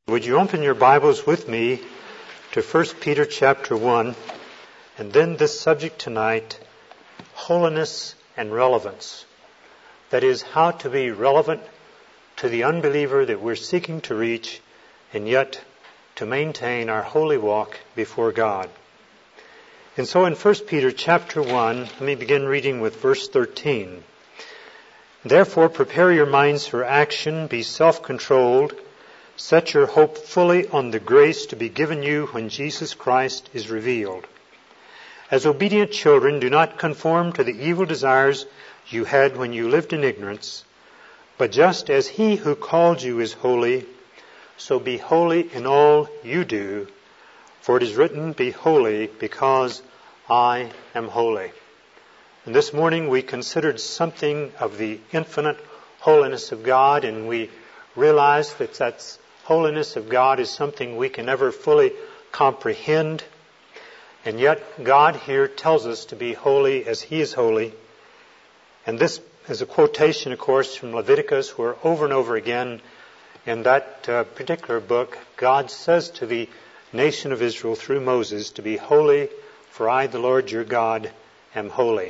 Would you open your Bibles with me to 1 Peter chapter 1, and then this subject tonight, holiness and relevance. That is, how to be relevant to the unbeliever that we're seeking to reach, and yet to maintain our holy walk before God. And so in 1 Peter chapter 1, let me begin reading with verse 13. Therefore prepare your minds for action, be self-controlled, set your hope fully on the grace to be given you when Jesus Christ is revealed. As obedient children, do not conform to the evil desires you had when you lived in ignorance, but just as He who called you is holy, so be holy in all you do, for it is written, be holy because I am holy. And this morning we considered something of the infinite holiness of God, and we realized that holiness of God is something we can never fully comprehend. And yet God here tells us to be holy as He is holy. And this is a quotation, of course, from Leviticus, where over and over again in that particular book, God says to the nation of Israel through Moses to be holy, for I, the Lord your God, am holy.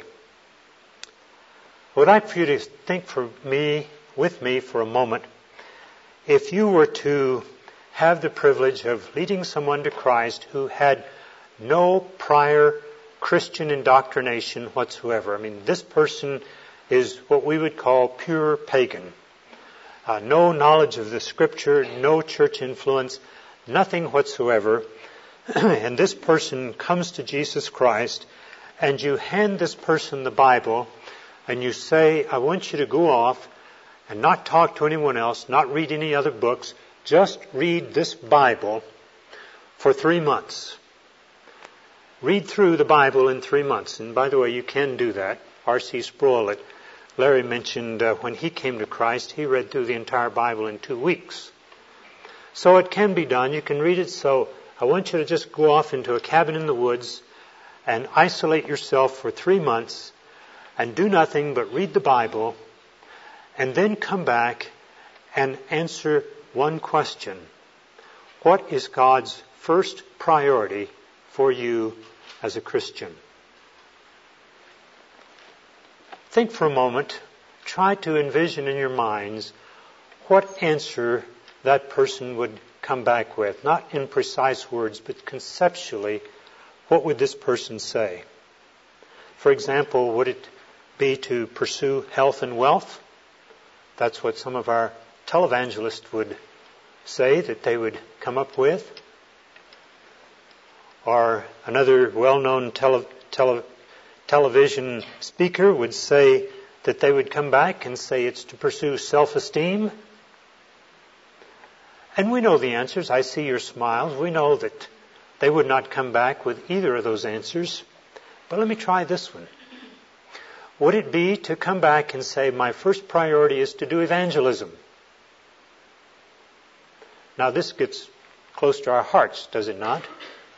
I would like for you to think with me for a moment. If you were to have the privilege of leading someone to Christ who had no prior Christian indoctrination whatsoever, this person is what we would call pure pagan. No knowledge of the Scripture, no church influence, nothing whatsoever. And this person comes to Jesus Christ, and you hand this person the Bible, and you say, I want you to go off and not talk to anyone else, not read any other books, just read this Bible for 3 months. Read through the Bible in 3 months. And by the way, you can do that. R.C. Sproul, that Larry mentioned, when he came to Christ, he read through the entire Bible in 2 weeks. So it can be done. You can read it. So I want you to just go off into a cabin in the woods and isolate yourself for 3 months and do nothing but read the Bible, and then come back and answer one question. What is God's first priority for you as a Christian? Think for a moment. Try to envision in your minds what answer that person would come back with. Not in precise words, but conceptually, what would this person say? For example, would it be to pursue health and wealth? That's what some of our televangelists would say that they would come up with. Or another well-known television speaker would say that they would come back and say it's to pursue self-esteem. And we know the answers. I see your smiles. We know that they would not come back with either of those answers. But let me try this one. Would it be to come back and say, my first priority is to do evangelism? Now this gets close to our hearts, does it not?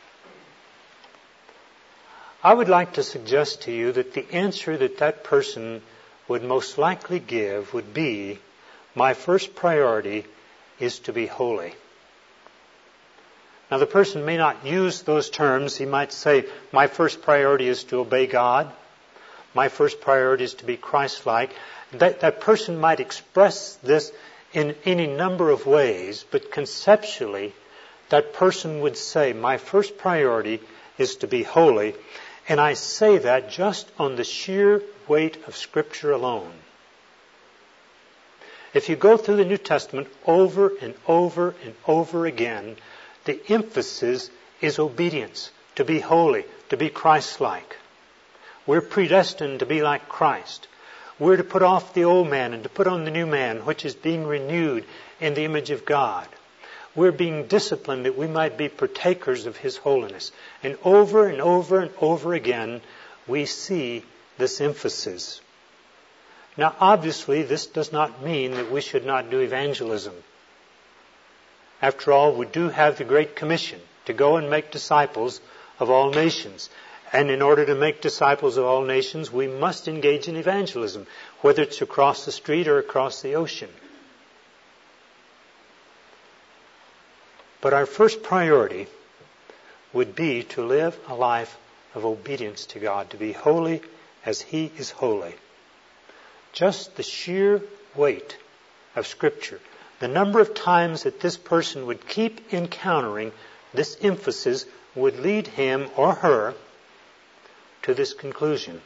I would like to suggest to you that the answer that person would most likely give would be, my first priority is to be holy. Now the person may not use those terms. He might say, my first priority is to obey God. My first priority is to be Christ-like. That person might express this in any number of ways, but conceptually, that person would say, my first priority is to be holy. And I say that just on the sheer weight of Scripture alone. If you go through the New Testament over and over and over again, the emphasis is obedience, to be holy, to be Christ-like. We're predestined to be like Christ. We're to put off the old man and to put on the new man, which is being renewed in the image of God. We're being disciplined that we might be partakers of His holiness. And over and over and over again, we see this emphasis. Now, obviously, this does not mean that we should not do evangelism. After all, we do have the Great Commission to go and make disciples of all nations. And in order to make disciples of all nations, we must engage in evangelism, whether it's across the street or across the ocean. But our first priority would be to live a life of obedience to God, to be holy as He is holy. Just the sheer weight of Scripture, the number of times that this person would keep encountering this emphasis would lead him or her to this conclusion.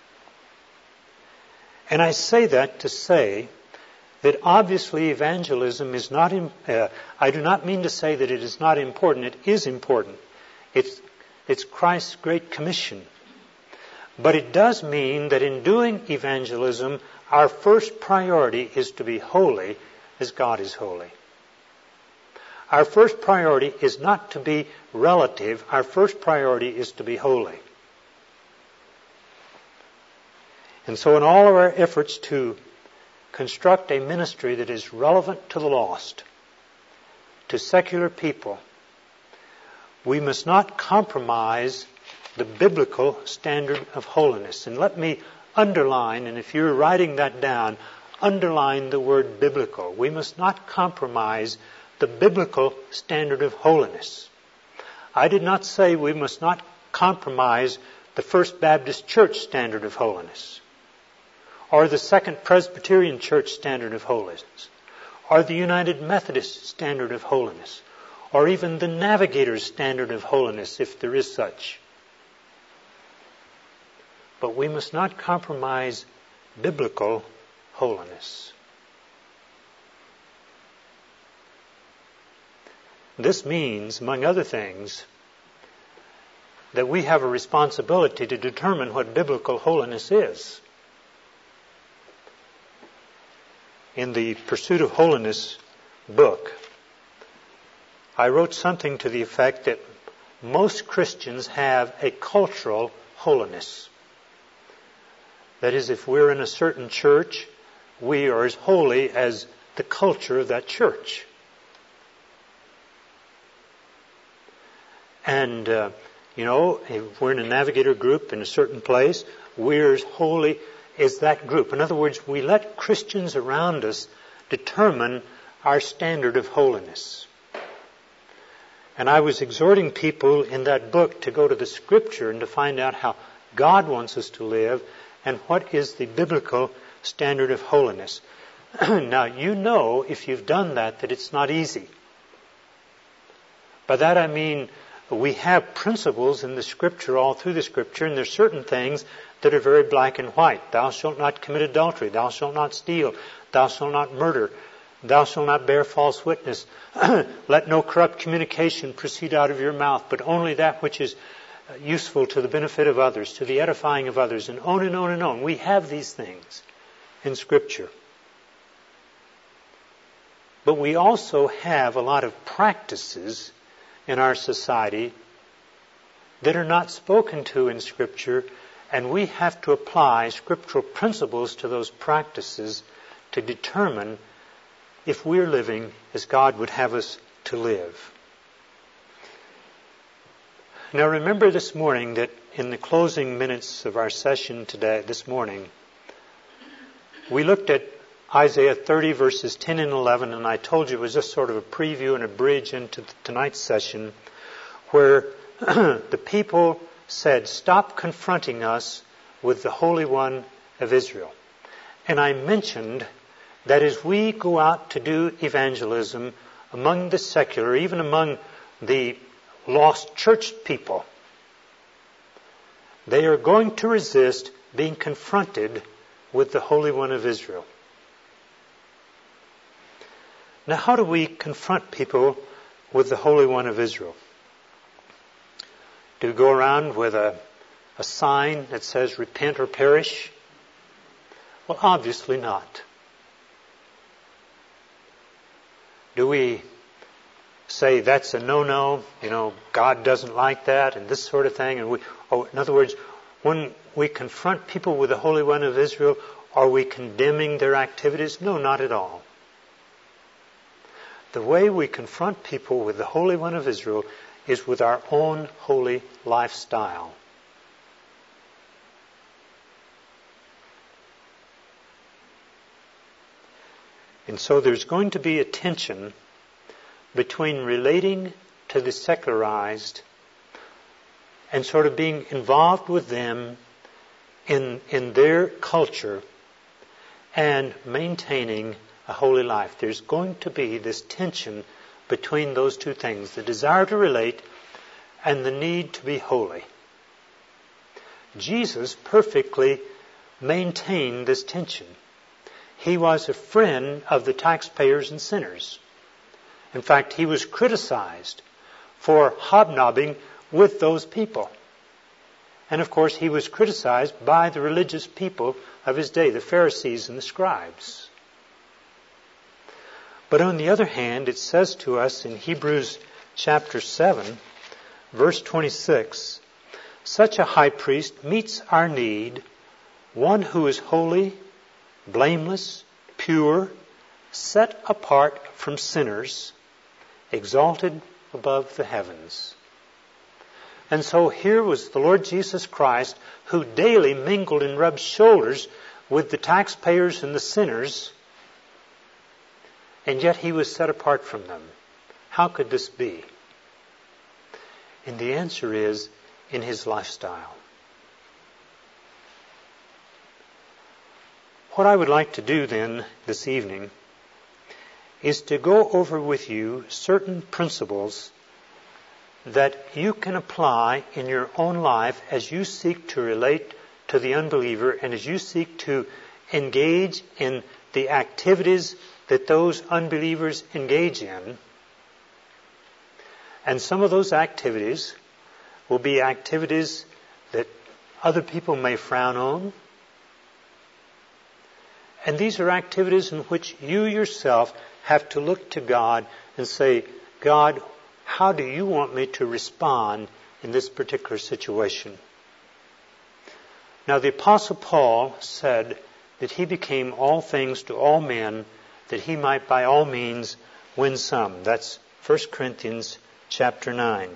And I say that to say that obviously evangelism is not, I do not mean to say that it is not important. It is important. It's Christ's great commission. But it does mean that in doing evangelism, our first priority is to be holy as God is holy. Our first priority is not to be relative. Our first priority is to be holy. And so in all of our efforts to construct a ministry that is relevant to the lost, to secular people, we must not compromise the biblical standard of holiness. And let me underline, and if you're writing that down, underline the word biblical. We must not compromise the biblical standard of holiness. I did not say we must not compromise the First Baptist Church standard of holiness, or the Second Presbyterian Church standard of holiness, or the United Methodist standard of holiness, or even the Navigator's standard of holiness, if there is such. But we must not compromise biblical holiness. This means, among other things, that we have a responsibility to determine what biblical holiness is. In the Pursuit of Holiness book, I wrote something to the effect that most Christians have a cultural holiness. That is, if we're in a certain church, we are as holy as the culture of that church. And, if we're in a Navigator group in a certain place, we're as holy as that group. In other words, we let Christians around us determine our standard of holiness. And I was exhorting people in that book to go to the Scripture and to find out how God wants us to live and what is the biblical standard of holiness. Now, you know, if you've done that it's not easy. By that I mean we have principles in the Scripture, all through the Scripture, and there's certain things that are very black and white. Thou shalt not commit adultery. Thou shalt not steal. Thou shalt not murder. Thou shalt not bear false witness. Let no corrupt communication proceed out of your mouth, but only that which is useful to the benefit of others, to the edifying of others, and on and on and on. We have these things in Scripture. But we also have a lot of practices in our society that are not spoken to in Scripture, and we have to apply scriptural principles to those practices to determine if we're living as God would have us to live. Now remember this morning that in the closing minutes of our session this morning, we looked at Isaiah 30 verses 10 and 11, and I told you it was just sort of a preview and a bridge into tonight's session, where the people said, stop confronting us with the Holy One of Israel. And I mentioned that as we go out to do evangelism among the secular, even among the lost church people, they are going to resist being confronted with the Holy One of Israel. Now, how do we confront people with the Holy One of Israel? Do we go around with a sign that says, repent or perish? Well, obviously not. Do we say that's a no-no, God doesn't like that, and this sort of thing? And in other words, when we confront people with the Holy One of Israel, are we condemning their activities? No, not at all. The way we confront people with the Holy One of Israel is with our own holy lifestyle. And so there's going to be a tension between relating to the secularized and sort of being involved with them in their culture and maintaining a holy life. There's going to be this tension between those two things, the desire to relate and the need to be holy. Jesus perfectly maintained this tension. He was a friend of the taxpayers and sinners. In fact, he was criticized for hobnobbing with those people. And of course, he was criticized by the religious people of his day, the Pharisees and the scribes. But on the other hand, it says to us in Hebrews chapter 7, verse 26, such a high priest meets our need, one who is holy, blameless, pure, set apart from sinners, exalted above the heavens. And so here was the Lord Jesus Christ, who daily mingled and rubbed shoulders with the taxpayers and the sinners, and yet he was set apart from them. How could this be? And the answer is in his lifestyle. What I would like to do then this evening is to go over with you certain principles that you can apply in your own life as you seek to relate to the unbeliever and as you seek to engage in the activities that those unbelievers engage in. And some of those activities will be activities that other people may frown on. And these are activities in which you yourself have to look to God and say, God, how do you want me to respond in this particular situation? Now, the Apostle Paul said that he became all things to all men, that he might by all means win some. That's 1 Corinthians chapter 9.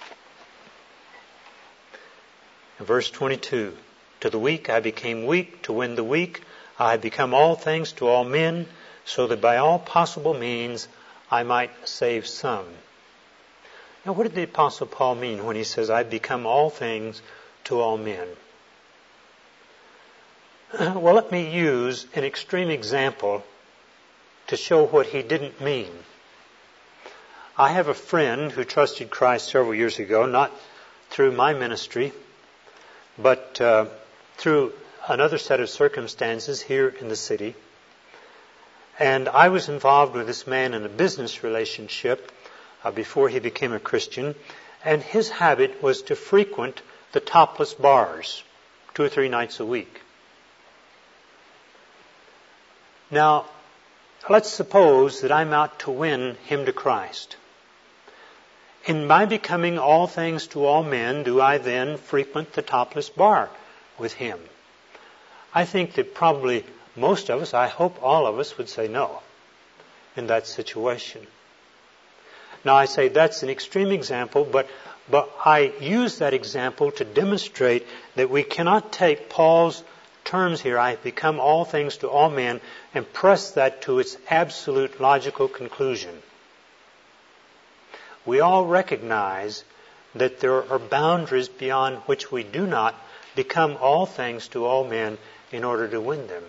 In verse 22, to the weak I became weak, to win the weak. I have become all things to all men, so that by all possible means I might save some. Now, what did the Apostle Paul mean when he says, I've become all things to all men? Well, let me use an extreme example to show what he didn't mean. I have a friend who trusted Christ several years ago, not through my ministry, but through another set of circumstances here in the city. And I was involved with this man in a business relationship before he became a Christian. And his habit was to frequent the topless bars 2 or 3 nights a week. Now, let's suppose that I'm out to win him to Christ. In my becoming all things to all men, do I then frequent the topless bar with him? I think that probably most of us, I hope all of us, would say no in that situation. Now, I say that's an extreme example, but I use that example to demonstrate that we cannot take Paul's terms here, I have become all things to all men, and press that to its absolute logical conclusion. We all recognize that there are boundaries beyond which we do not become all things to all men in order to win them.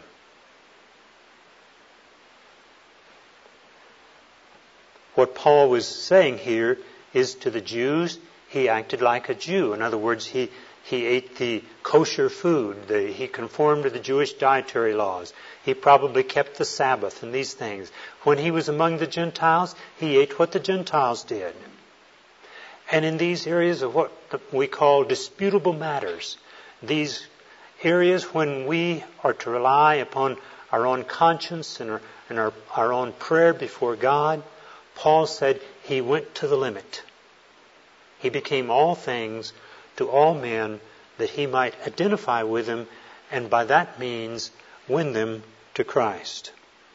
What Paul was saying here is to the Jews, he acted like a Jew. In other words, he ate the kosher food. He conformed to the Jewish dietary laws. He probably kept the Sabbath and these things. When he was among the Gentiles, he ate what the Gentiles did. And in these areas of what we call disputable matters, these areas when we are to rely upon our own conscience and our own prayer before God, Paul said he went to the limit. He became all things to all men that he might identify with them and by that means win them to Christ.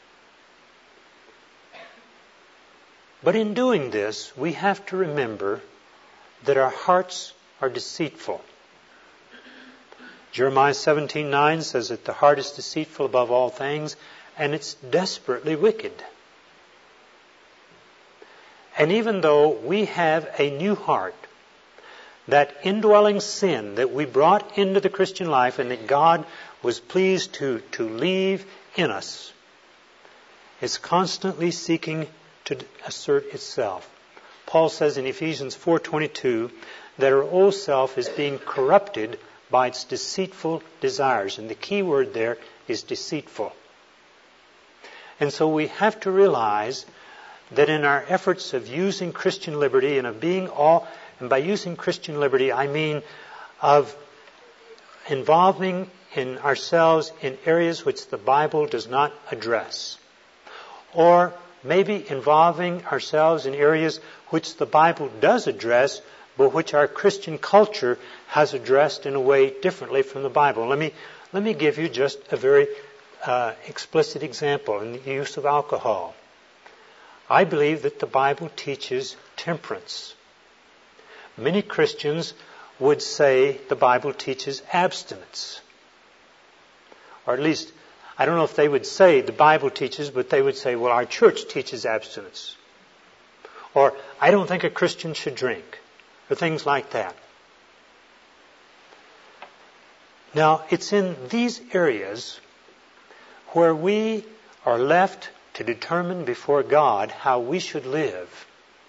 But in doing this, we have to remember that our hearts are deceitful. Jeremiah 17:9 says that the heart is deceitful above all things, and it's desperately wicked. And even though we have a new heart, that indwelling sin that we brought into the Christian life and that God was pleased to leave in us, is constantly seeking to assert itself. Paul says in Ephesians 4:22 that our old self is being corrupted by its deceitful desires. And the key word there is deceitful. And so we have to realize that in our efforts of using Christian liberty and of being all, and by using Christian liberty I mean of involving in ourselves in areas which the Bible does not address, or maybe involving ourselves in areas which the Bible does address, but which our Christian culture has addressed in a way differently from the Bible. Let me give you just a very explicit example in the use of alcohol. I believe that the Bible teaches temperance. Many Christians would say the Bible teaches abstinence. Or at least, I don't know if they would say the Bible teaches, but they would say, well, our church teaches abstinence. Or, I don't think a Christian should drink. Or things like that. Now, it's in these areas where we are left to determine before God how we should live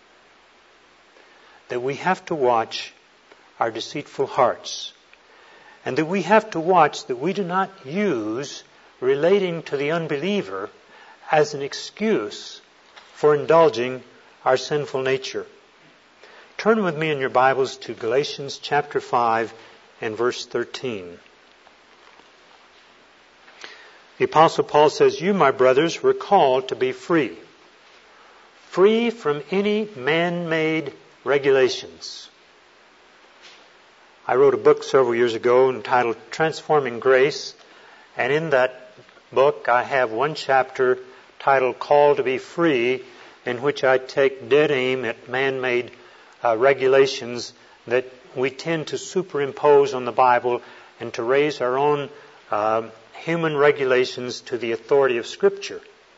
that we have to watch our deceitful hearts. And that we have to watch that we do not use relating to the unbeliever as an excuse for indulging our sinful nature. Turn with me in your Bibles to Galatians chapter 5 and verse 13. The Apostle Paul says, "You, my brothers, were called to be free. Free from any man-made regulations." I wrote a book several years ago entitled Transforming Grace, and in that book I have one chapter titled Called to be Free, in which I take dead aim at man-made regulations that we tend to superimpose on the Bible and to raise our own human regulations to the authority of Scripture.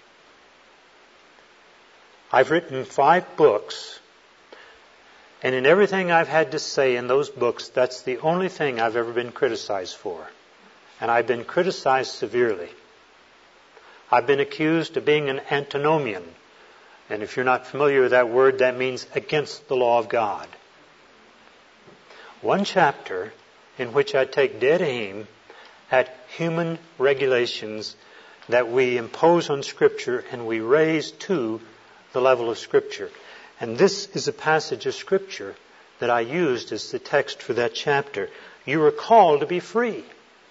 I've written 5 books, and in everything I've had to say in those books, that's the only thing I've ever been criticized for. And I've been criticized severely. I've been accused of being an antinomian. And if you're not familiar with that word, that means against the law of God. One chapter in which I take dead aim at human regulations that we impose on Scripture and we raise to the level of Scripture. And this is a passage of Scripture that I used as the text for that chapter. You were called to be free.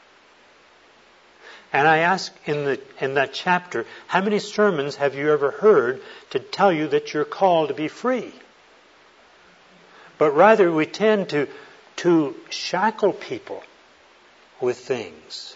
And I ask in that chapter, how many sermons have you ever heard to tell you that you're called to be free? But rather we tend to shackle people with things.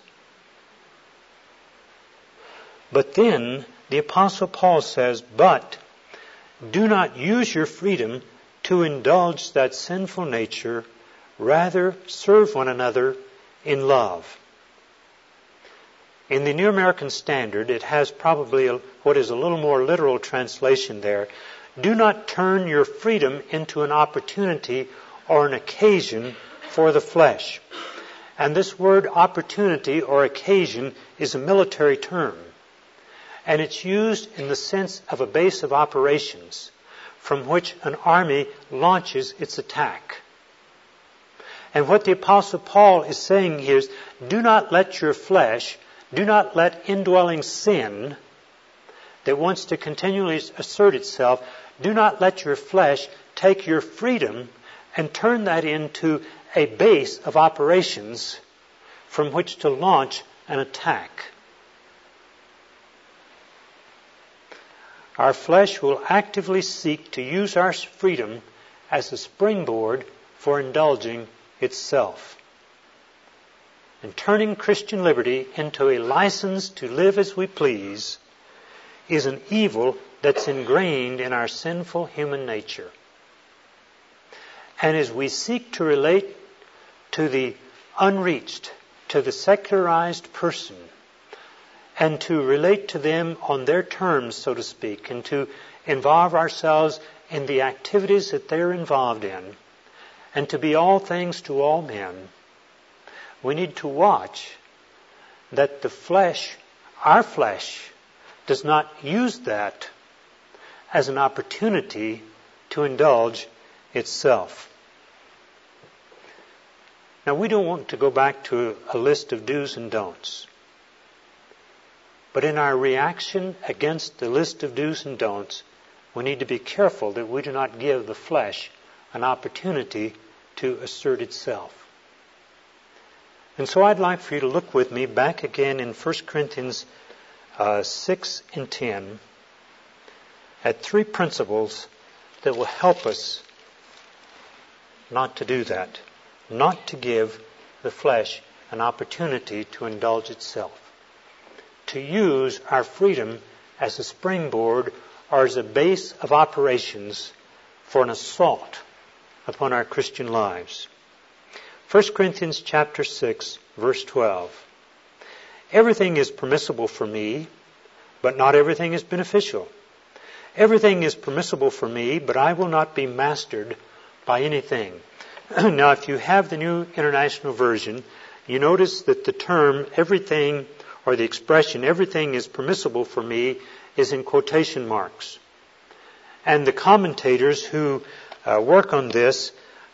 But then the Apostle Paul says, "But do not use your freedom to indulge that sinful nature, rather serve one another in love." In the New American Standard, it has probably what is a little more literal translation there. Do not turn your freedom into an opportunity or an occasion for the flesh. And this word opportunity or occasion is a military term. And it's used in the sense of a base of operations from which an army launches its attack. And what the Apostle Paul is saying here is, do not let your flesh, do not let indwelling sin that wants to continually assert itself, do not let your flesh take your freedom and turn that into a base of operations from which to launch an attack. Our flesh will actively seek to use our freedom as a springboard for indulging itself. And turning Christian liberty into a license to live as we please is an evil that's ingrained in our sinful human nature. And as we seek to relate to the unreached, to the secularized person, and to relate to them on their terms, so to speak, and to involve ourselves in the activities that they're involved in, and to be all things to all men, we need to watch that the flesh, our flesh, does not use that as an opportunity to indulge itself. Now, we don't want to go back to a list of do's and don'ts. But in our reaction against the list of do's and don'ts, we need to be careful that we do not give the flesh an opportunity to assert itself. And so I'd like for you to look with me back again in 1 Corinthians 6 and 10 at three principles that will help us not to do that, not to give the flesh an opportunity to indulge itself, to use our freedom as a springboard or as a base of operations for an assault upon our Christian lives. 1 Corinthians chapter 6, verse 12. Everything is permissible for me, but not everything is beneficial. Everything is permissible for me, but I will not be mastered by anything. Now, if you have the New International Version, you notice that the term everything, or the expression everything is permissible for me, is in quotation marks. And the commentators who work on this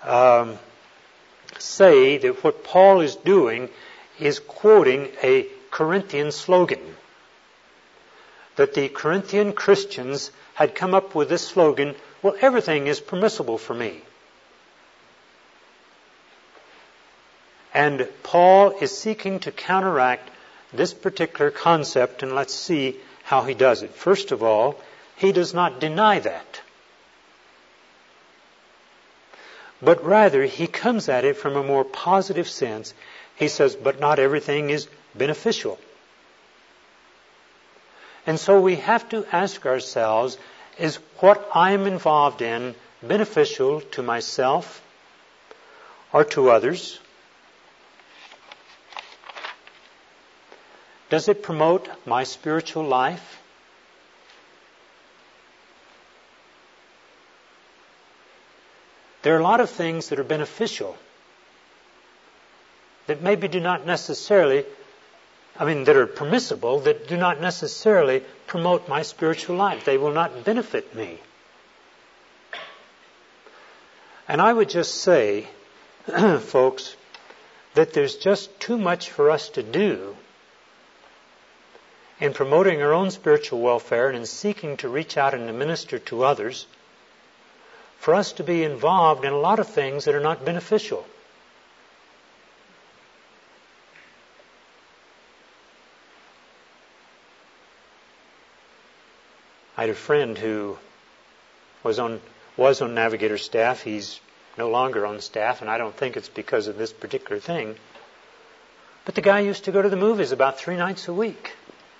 say that what Paul is doing is quoting a Corinthian slogan. That the Corinthian Christians had come up with this slogan, well, everything is permissible for me. And Paul is seeking to counteract this particular concept, and let's see how he does it. First of all, he does not deny that. But rather, he comes at it from a more positive sense. He says, but not everything is beneficial. And so we have to ask ourselves, is what I am involved in beneficial to myself or to others? Does it promote my spiritual life? There are a lot of things that are beneficial that maybe do not necessarily, that are permissible, that do not necessarily promote my spiritual life. They will not benefit me. And I would just say, folks, that there's just too much for us to do in promoting our own spiritual welfare and in seeking to reach out and to minister to others, for us to be involved in a lot of things that are not beneficial. I had a friend who was on Navigator staff. He's no longer on staff, and I don't think it's because of this particular thing. But the guy used to go to the movies about 3 nights a week.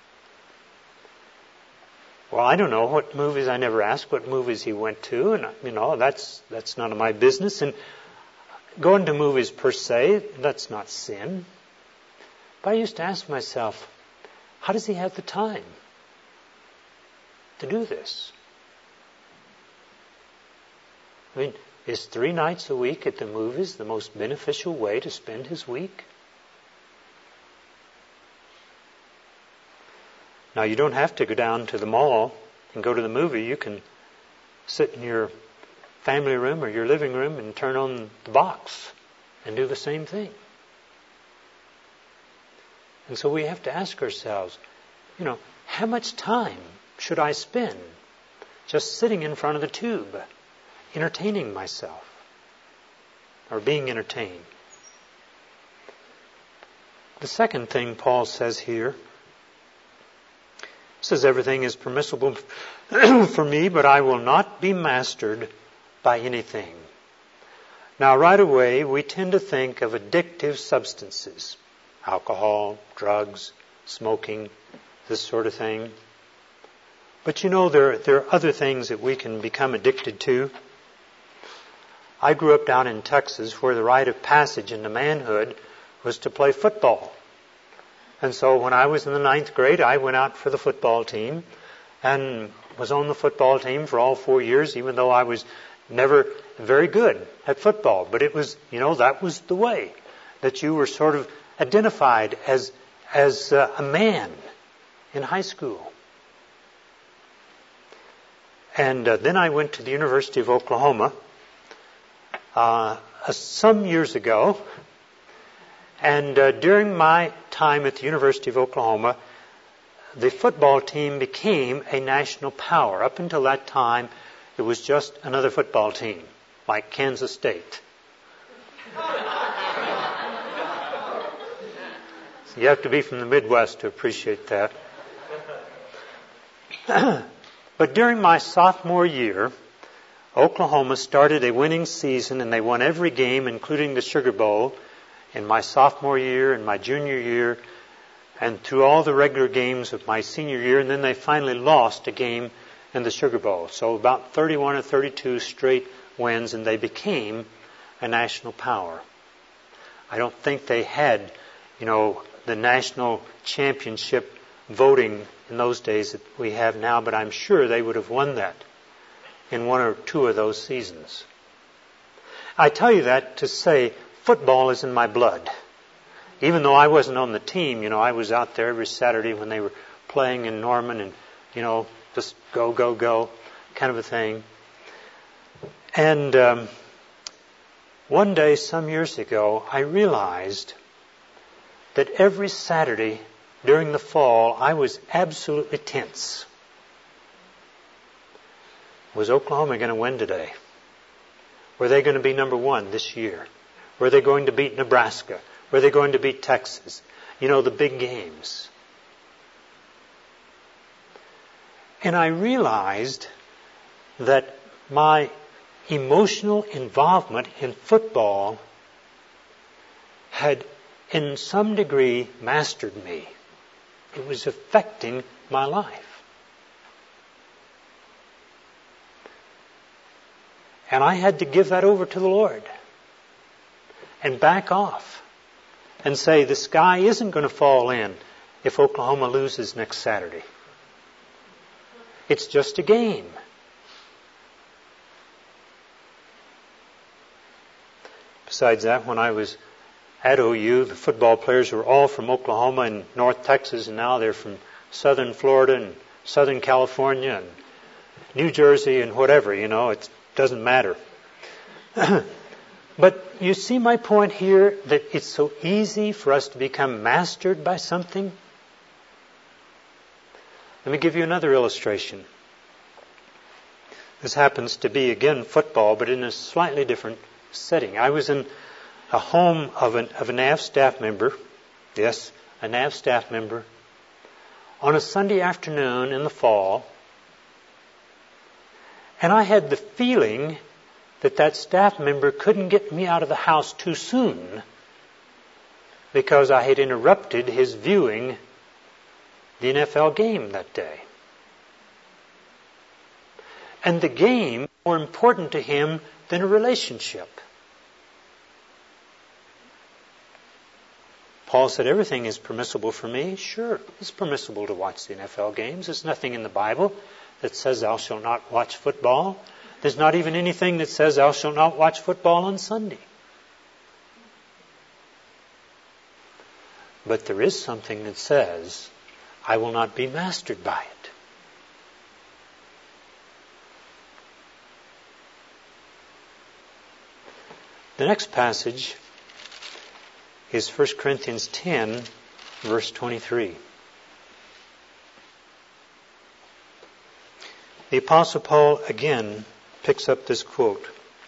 Well, I don't know what movies. I never asked what movies he went to, and that's none of my business. And going to movies per se, that's not sin. But I used to ask myself, how does he have the time to do this? Is 3 nights a week at the movies the most beneficial way to spend his week? Now, you don't have to go down to the mall and go to the movie. You can sit in your family room or your living room and turn on the box and do the same thing. And so we have to ask ourselves, how much time should I spend just sitting in front of the tube, entertaining myself or being entertained? The second thing Paul says here, says everything is permissible for me, but I will not be mastered by anything. Now, right away, we tend to think of addictive substances, alcohol, drugs, smoking, this sort of thing. But there are other things that we can become addicted to. I grew up down in Texas where the rite of passage into manhood was to play football. And so when I was in the 9th grade, I went out for the football team. And was on the football team for all 4 years, even though I was never very good at football. But it was, that was the way that you were sort of identified as a man in high school. And then I went to the University of Oklahoma some years ago. And during my time at the University of Oklahoma, the football team became a national power. Up until that time, it was just another football team, like Kansas State. So you have to be from the Midwest to appreciate that. But during my sophomore year, Oklahoma started a winning season, and they won every game, including the Sugar Bowl, in my sophomore year and my junior year, and through all the regular games of my senior year, and then they finally lost a game in the Sugar Bowl. So about 31 or 32 straight wins, and they became a national power. I don't think they had, the national championship voting in those days that we have now, but I'm sure they would have won that in one or two of those seasons. I tell you that to say football is in my blood. Even though I wasn't on the team, I was out there every Saturday when they were playing in Norman and, just go, go, go kind of a thing. And one day, some years ago, I realized that every Saturday during the fall, I was absolutely tense. Was Oklahoma going to win today? Were they going to be number one this year? Were they going to beat Nebraska? Were they going to beat Texas? The big games. And I realized that my emotional involvement in football had, in some degree, mastered me. It was affecting my life. And I had to give that over to the Lord and back off and say the sky isn't going to fall in if Oklahoma loses next Saturday. It's just a game. Besides that, when I was at OU, the football players were all from Oklahoma and North Texas, and now they're from southern Florida and southern California and New Jersey and whatever, it doesn't matter. But you see my point here, that it's so easy for us to become mastered by something. Let me give you another illustration. This happens to be, again, football, but in a slightly different setting. I was in a home of a NAV staff member, yes, a NAV staff member, on a Sunday afternoon in the fall, and I had the feeling that staff member couldn't get me out of the house too soon because I had interrupted his viewing the NFL game that day. And the game was more important to him than a relationship. Paul said, everything is permissible for me. Sure, it's permissible to watch the NFL games. There's nothing in the Bible that says thou shalt not watch football. There's not even anything that says thou shalt not watch football on Sunday. But there is something that says, I will not be mastered by it. The next passage is 1 Corinthians 10, verse 23. The Apostle Paul again picks up this quote.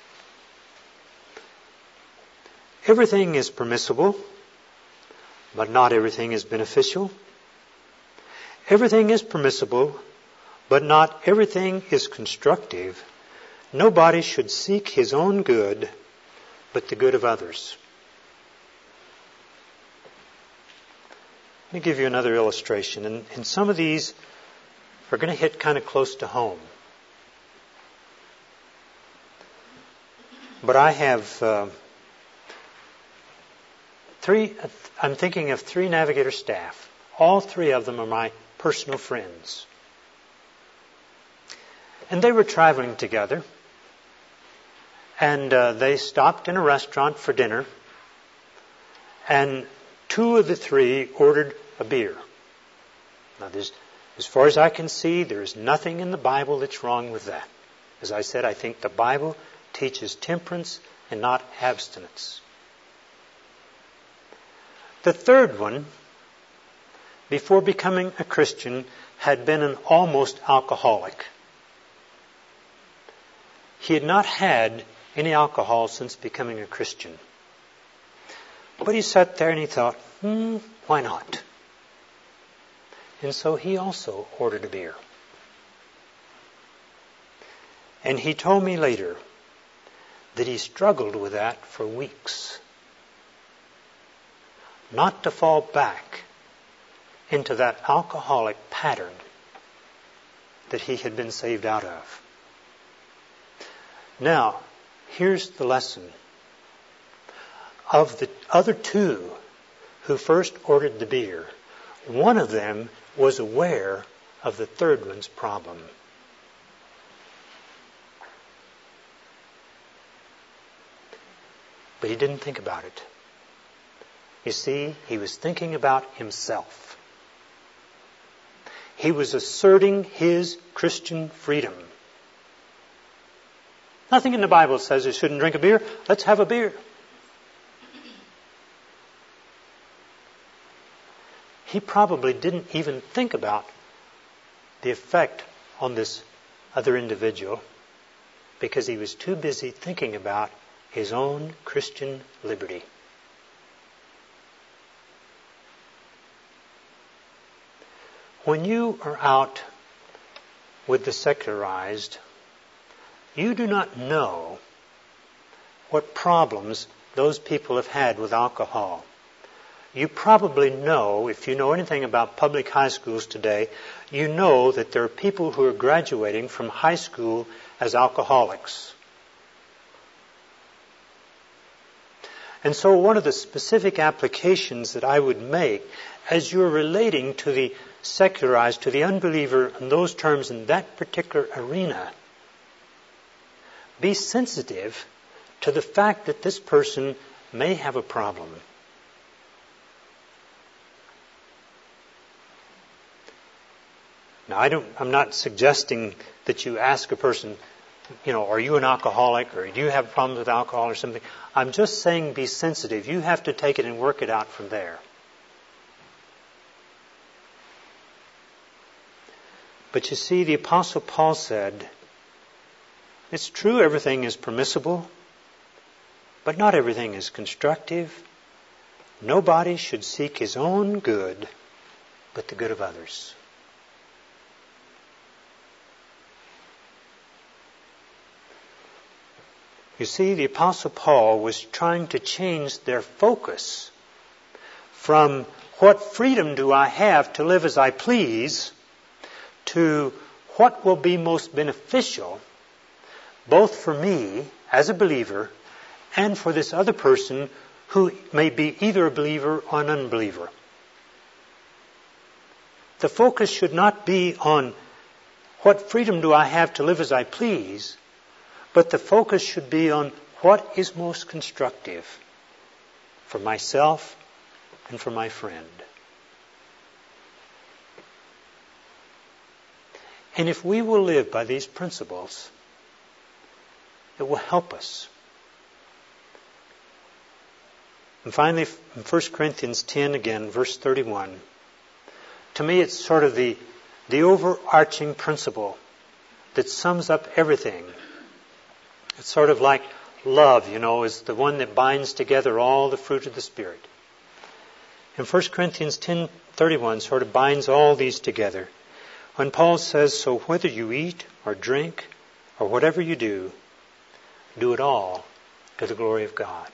Everything is permissible, but not everything is beneficial. Everything is permissible, but not everything is constructive. Nobody should seek his own good, but the good of others. Let me give you another illustration. And some of these are going to hit kind of close to home. But I have I'm thinking of 3 Navigator staff. All 3 of them are my personal friends. And they were traveling together. And they stopped in a restaurant for dinner. And 2 of the 3 ordered a beer. Now, as far as I can see, there is nothing in the Bible that's wrong with that. As I said, I think the Bible teaches temperance and not abstinence. The 3rd one, before becoming a Christian, had been an almost alcoholic. He had not had any alcohol since becoming a Christian. But he sat there and he thought, why not? And so he also ordered a beer. And he told me later that he struggled with that for weeks. Not to fall back into that alcoholic pattern that he had been saved out of. Now, here's the lesson. Of the other 2 who first ordered the beer, one of them was aware of the 3rd one's problem. But he didn't think about it. You see, he was thinking about himself. He was asserting his Christian freedom. Nothing in the Bible says you shouldn't drink a beer. Let's have a beer. He probably didn't even think about the effect on this other individual because he was too busy thinking about his own Christian liberty. When you are out with the secularized, you do not know what problems those people have had with alcohol. You probably know, if you know anything about public high schools today, you know that there are people who are graduating from high school as alcoholics. And so one of the specific applications that I would make as you're relating to the secularized, to the unbeliever, in those terms in that particular arena, be sensitive to the fact that this person may have a problem. Now, I'm not suggesting that you ask a person, are you an alcoholic or do you have problems with alcohol or something? I'm just saying be sensitive. You have to take it and work it out from there. But you see, the Apostle Paul said, it's true everything is permissible, but not everything is constructive. Nobody should seek his own good, but the good of others. You see, the Apostle Paul was trying to change their focus from what freedom do I have to live as I please to what will be most beneficial both for me as a believer and for this other person who may be either a believer or an unbeliever. The focus should not be on what freedom do I have to live as I please, but the focus should be on what is most constructive for myself and for my friend. And if we will live by these principles, it will help us. And finally, in 1 Corinthians 10 again, verse 31, to me it's sort of the overarching principle that sums up everything. It's sort of like love, is the one that binds together all the fruit of the Spirit. And 1 Corinthians 10:31 sort of binds all these together. When Paul says, so whether you eat or drink or whatever you do it all to the glory of God.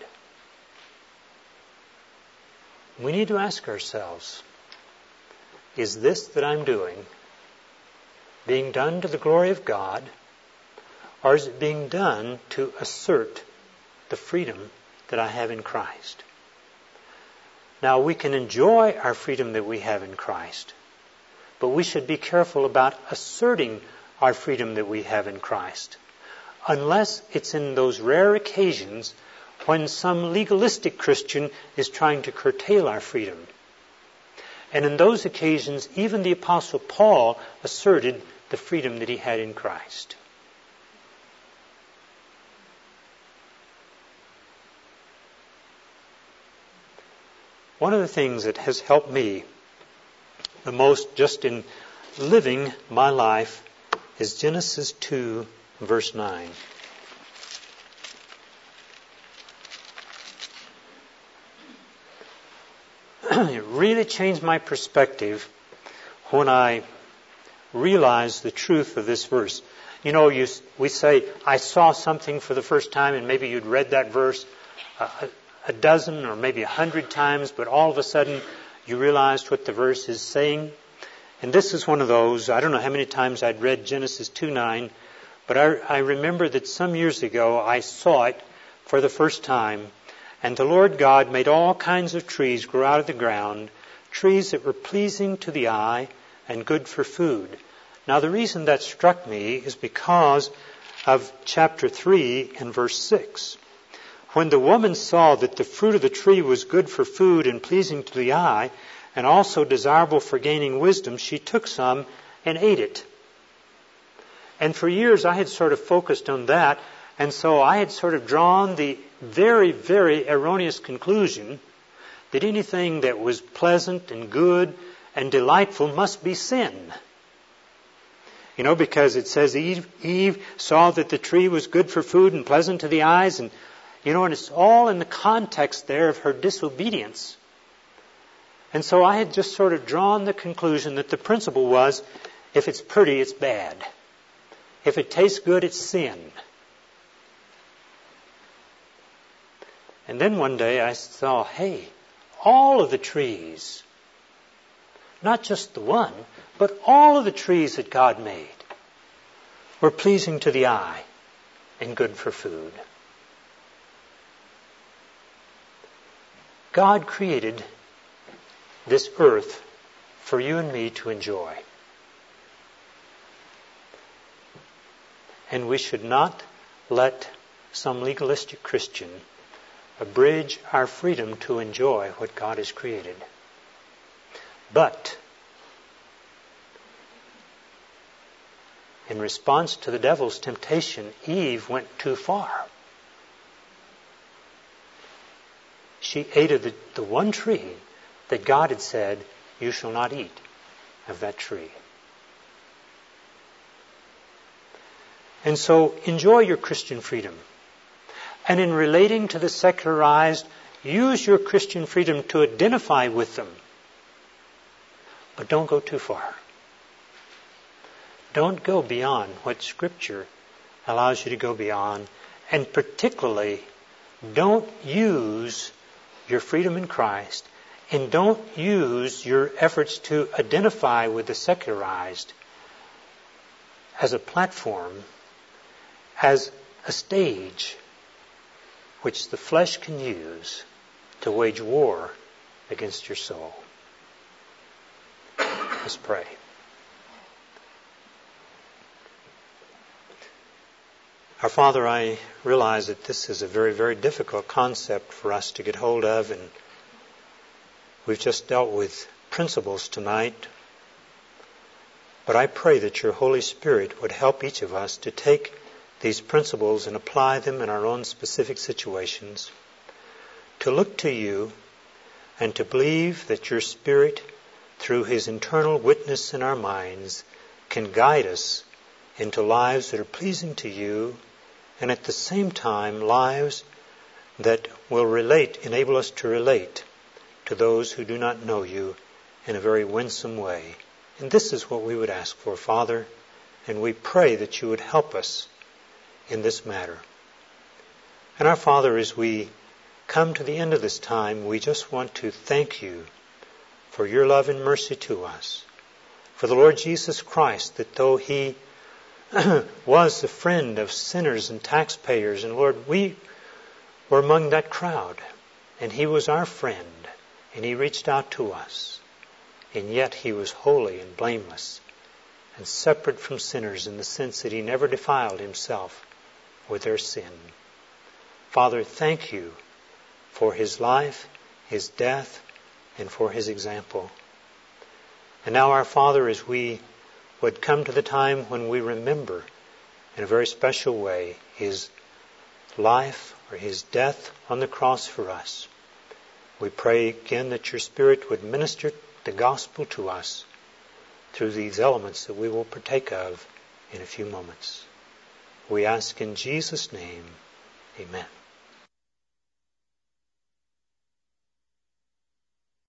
We need to ask ourselves, is this that I'm doing being done to the glory of God, or is it being done to assert the freedom that I have in Christ? Now, we can enjoy our freedom that we have in Christ, but we should be careful about asserting our freedom that we have in Christ. Unless it's in those rare occasions when some legalistic Christian is trying to curtail our freedom. And in those occasions, even the Apostle Paul asserted the freedom that he had in Christ. One of the things that has helped me the most just in living my life is Genesis 2, verse 9. It really changed my perspective when I realized the truth of this verse. You know, we say, I saw something for the first time, and maybe you'd read that verse a dozen or maybe 100 times, but all of a sudden you realized what the verse is saying. And this is one of those. I don't know how many times I'd read Genesis 2:9, but I remember that some years ago I saw it for the first time. And the Lord God made all kinds of trees grow out of the ground, trees that were pleasing to the eye and good for food. Now the reason that struck me is because of chapter 3 and verse 6. When the woman saw that the fruit of the tree was good for food and pleasing to the eye, and also desirable for gaining wisdom, she took some and ate it. And for years I had sort of focused on that, and so I had sort of drawn the very, very erroneous conclusion that anything that was pleasant and good and delightful must be sin. You know, because it says Eve saw that the tree was good for food and pleasant to the eyes, and you know, and it's all in the context there of her disobedience. And so I had just sort of drawn the conclusion that the principle was, if it's pretty, it's bad. If it tastes good, it's sin. And then one day I saw, hey, all of the trees, not just the one, but all of the trees that God made were pleasing to the eye and good for food. God created this earth for you and me to enjoy. And we should not let some legalistic Christian abridge our freedom to enjoy what God has created. But in response to the devil's temptation, Eve went too far. She ate of the one tree that God had said, you shall not eat of that tree. And so enjoy your Christian freedom. And in relating to the secularized, use your Christian freedom to identify with them. But don't go too far. Don't go beyond what Scripture allows you to go beyond. And particularly, don't use your freedom in Christ, and don't use your efforts to identify with the secularized as a platform, as a stage which the flesh can use to wage war against your soul. Let's pray. Our Father, I realize that this is a very, very difficult concept for us to get hold of, and we've just dealt with principles tonight. But I pray that your Holy Spirit would help each of us to take these principles and apply them in our own specific situations, to look to you and to believe that your Spirit, through His internal witness in our minds, can guide us into lives that are pleasing to you, and at the same time lives that will enable us to relate to those who do not know you in a very winsome way. And this is what we would ask for, Father, and we pray that you would help us in this matter. And our Father, as we come to the end of this time, we just want to thank you for your love and mercy to us, for the Lord Jesus Christ, that though He was the friend of sinners and taxpayers, and Lord, we were among that crowd, and He was our friend, and He reached out to us, and yet He was holy and blameless, and separate from sinners in the sense that he never defiled himself with their sin. Father, thank you for his life, his death, and for his example. And now, our Father, as we would come to the time when we remember in a very special way his life or his death on the cross for us, we pray again that your Spirit would minister the gospel to us through these elements that we will partake of in a few moments. We ask in Jesus' name, amen.